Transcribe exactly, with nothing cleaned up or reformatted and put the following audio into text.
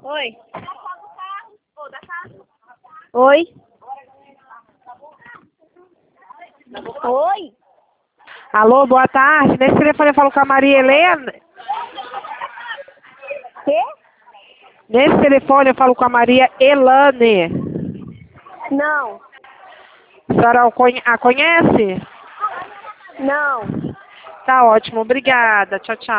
Oi. Oi. Oi. Alô, boa tarde. Nesse telefone eu falo com a Maria Helena. Quê? Nesse telefone eu falo com a Maria Elane. Não. A senhora o conhe- a conhece? Não. Tá ótimo, obrigada. Tchau, tchau.